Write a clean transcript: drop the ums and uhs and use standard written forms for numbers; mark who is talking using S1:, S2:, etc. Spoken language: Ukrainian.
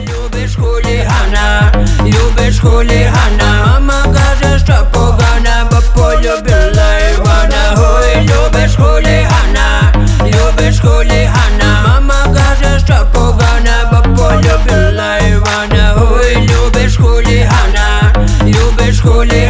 S1: любиш хулігана, любиш хулігана. Мама каже, що погана, бо полюбила Івана. Ой, любиш хулігана, любиш хулігана. Мама каже, що погана, бо полюбила Івана. Ой, любиш хулігана, любиш хулігана.